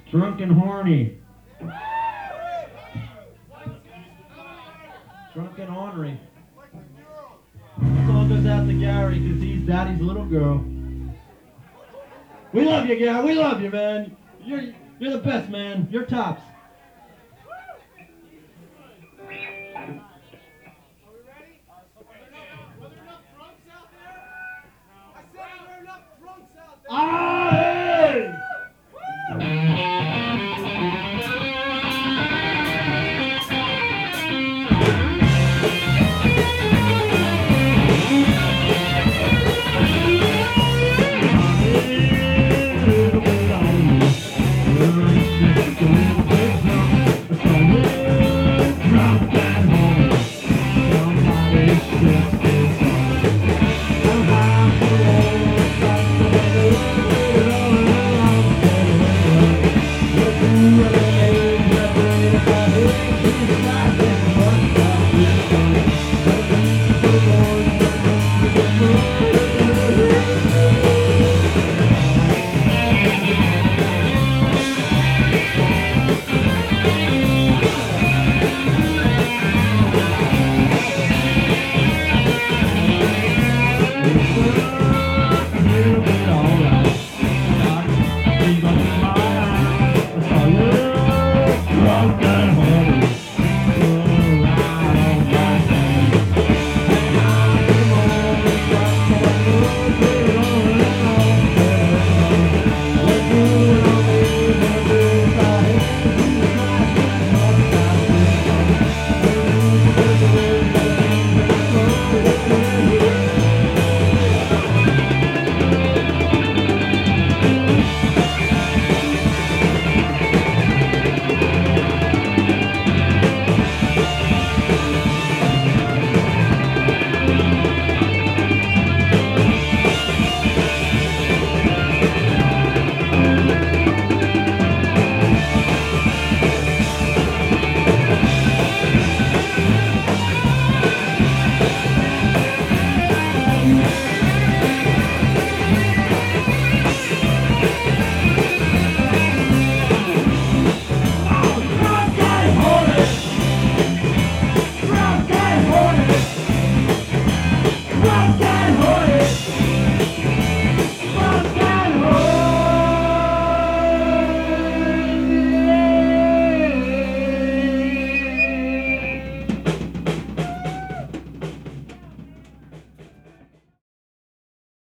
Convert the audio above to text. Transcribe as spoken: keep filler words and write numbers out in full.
Drunk and horny. Drunk and ornery. This all goes out to Gary because he's daddy's little girl. We love you, Gary. We love you, man. You're you're the best, man. You're tops. Ah, hey! Ooh,